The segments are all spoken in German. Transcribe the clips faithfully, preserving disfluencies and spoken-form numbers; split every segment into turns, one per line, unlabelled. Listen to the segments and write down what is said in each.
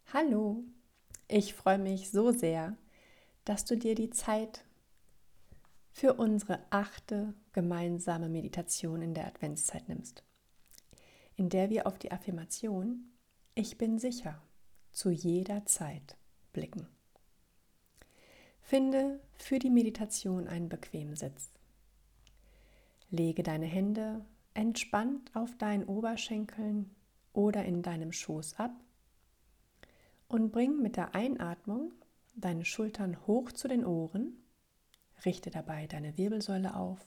Hallo, ich freue mich so sehr, dass du dir die Zeit für unsere achte gemeinsame Meditation in der Adventszeit nimmst, in der wir auf die Affirmation „Ich bin sicher" zu jeder Zeit blicken. Finde für die Meditation einen bequemen Sitz. Lege deine Hände entspannt auf deinen Oberschenkeln oder in deinem Schoß ab und bring mit der Einatmung deine Schultern hoch zu den Ohren, richte dabei deine Wirbelsäule auf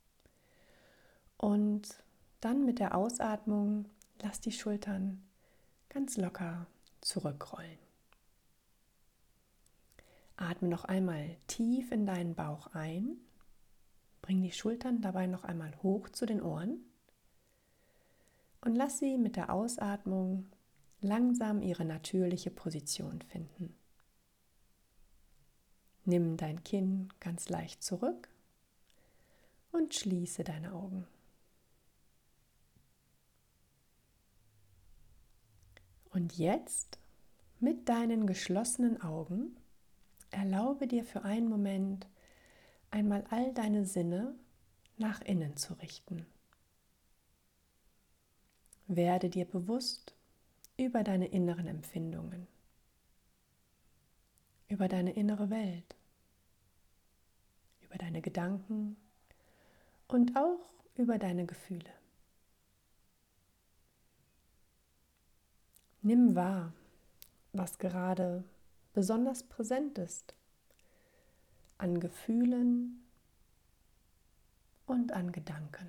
und dann mit der Ausatmung lass die Schultern ganz locker zurückrollen. Atme noch einmal tief in deinen Bauch ein, bring die Schultern dabei noch einmal hoch zu den Ohren und lass sie mit der Ausatmung langsam ihre natürliche Position finden. Nimm dein Kinn ganz leicht zurück und schließe deine Augen. Und jetzt mit deinen geschlossenen Augen erlaube dir für einen Moment einmal all deine Sinne nach innen zu richten. Werde dir bewusst über deine inneren Empfindungen, über deine innere Welt, über deine Gedanken und auch über deine Gefühle. Nimm wahr, was gerade besonders präsent ist an Gefühlen und an Gedanken.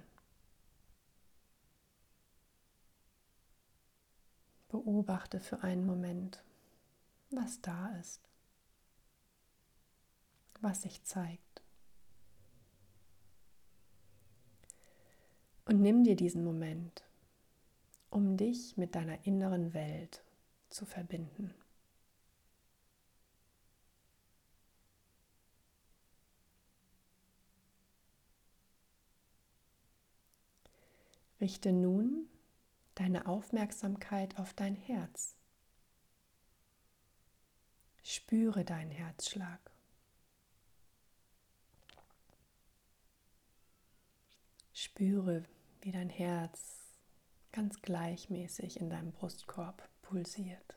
Beobachte für einen Moment, was da ist, was sich zeigt. Und nimm dir diesen Moment, um dich mit deiner inneren Welt zu verbinden. Richte nun deine Aufmerksamkeit auf dein Herz. Spüre deinen Herzschlag. Spüre, wie dein Herz ganz gleichmäßig in deinem Brustkorb pulsiert.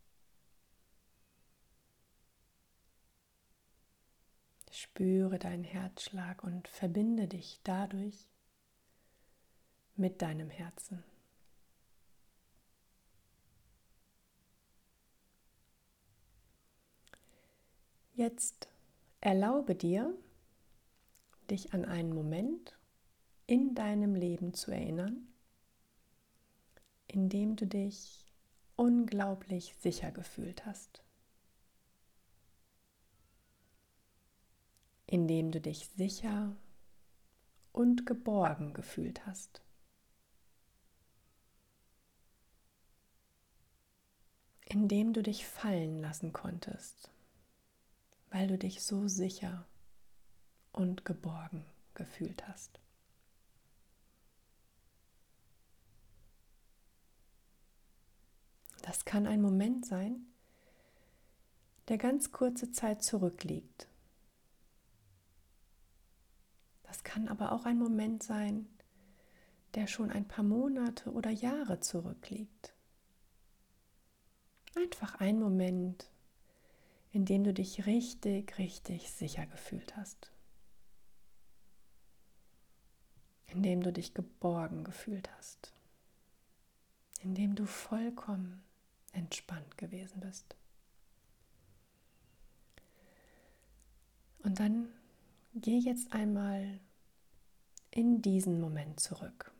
Spüre deinen Herzschlag und verbinde dich dadurch mit deinem Herzen. Jetzt erlaube dir, dich an einen Moment in deinem Leben zu erinnern, in dem du dich unglaublich sicher gefühlt hast, in dem du dich sicher und geborgen gefühlt hast, in dem du dich fallen lassen konntest, weil du dich so sicher und geborgen gefühlt hast. Das kann ein Moment sein, der ganz kurze Zeit zurückliegt. Das kann aber auch ein Moment sein, der schon ein paar Monate oder Jahre zurückliegt. Einfach ein Moment, in dem du dich richtig, richtig sicher gefühlt hast. In dem du dich geborgen gefühlt hast. In dem du vollkommen entspannt gewesen bist. Und dann geh jetzt einmal in diesen Moment zurück.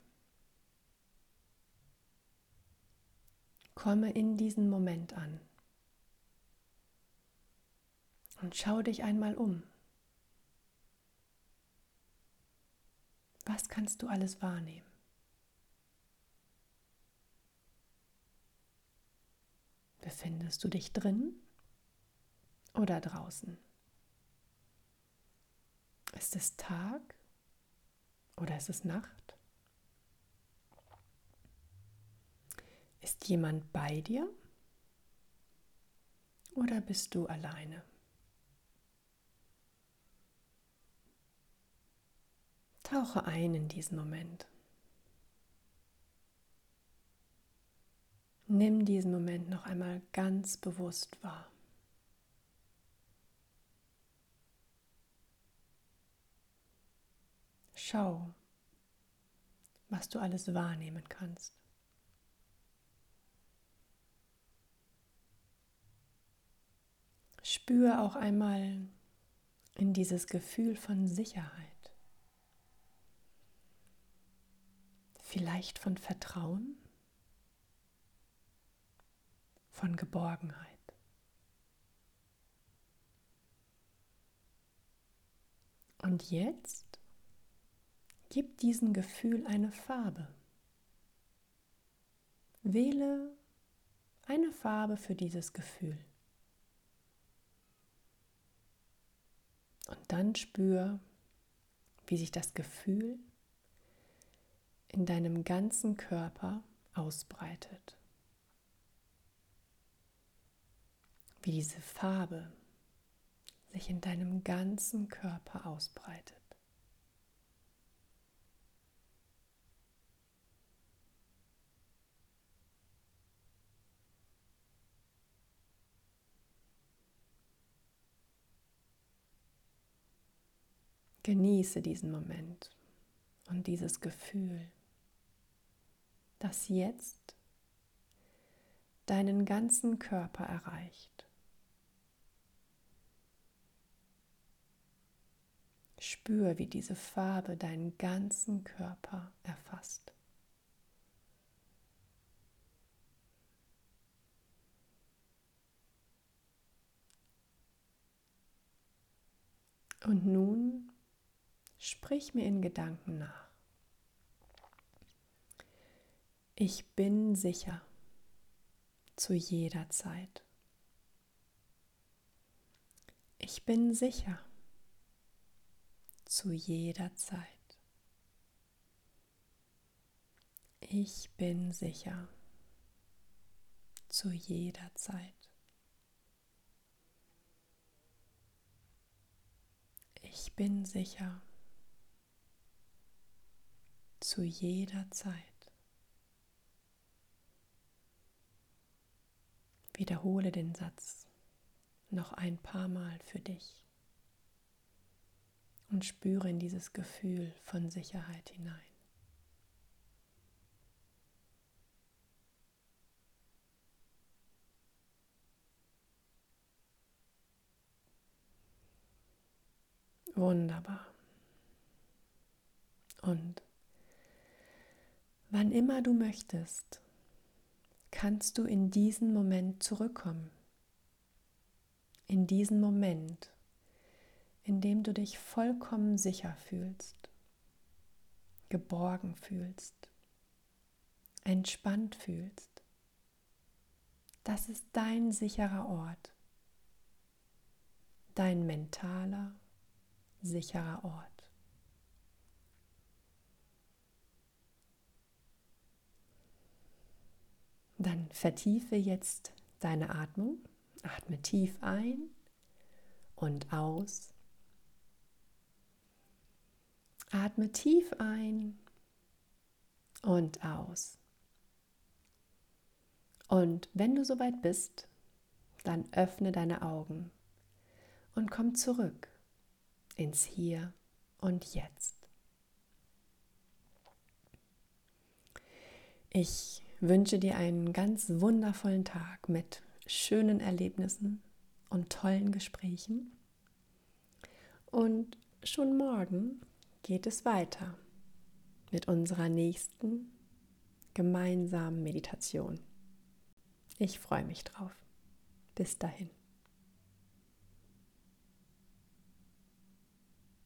Komme in diesen Moment an und schau dich einmal um. Was kannst du alles wahrnehmen? Befindest du dich drin oder draußen? Ist es Tag oder ist es Nacht? Ist jemand bei dir oder bist du alleine? Tauche ein in diesen Moment. Nimm diesen Moment noch einmal ganz bewusst wahr. Schau, was du alles wahrnehmen kannst. Spür auch einmal in dieses Gefühl von Sicherheit, vielleicht von Vertrauen, von Geborgenheit. Und jetzt gib diesem Gefühl eine Farbe. Wähle eine Farbe für dieses Gefühl. Und dann spür, wie sich das Gefühl in deinem ganzen Körper ausbreitet. Wie diese Farbe sich in deinem ganzen Körper ausbreitet. Genieße diesen Moment und dieses Gefühl, das jetzt deinen ganzen Körper erreicht. Spür, wie diese Farbe deinen ganzen Körper erfasst. Und nun sprich mir in Gedanken nach. Ich bin sicher zu jeder Zeit. Ich bin sicher zu jeder Zeit. Ich bin sicher zu jeder Zeit. Ich bin sicher zu jeder Zeit. Wiederhole den Satz noch ein paar Mal für dich und spüre in dieses Gefühl von Sicherheit hinein. Wunderbar. Und wann immer du möchtest, kannst du in diesen Moment zurückkommen. In diesen Moment, in dem du dich vollkommen sicher fühlst, geborgen fühlst, entspannt fühlst. Das ist dein sicherer Ort, dein mentaler, sicherer Ort. Dann vertiefe jetzt deine Atmung. Atme tief ein und aus. Atme tief ein und aus. Und wenn du soweit bist, dann öffne deine Augen und komm zurück ins Hier und Jetzt. Ich wünsche dir einen ganz wundervollen Tag mit schönen Erlebnissen und tollen Gesprächen. Und schon morgen geht es weiter mit unserer nächsten gemeinsamen Meditation. Ich freue mich drauf. Bis dahin.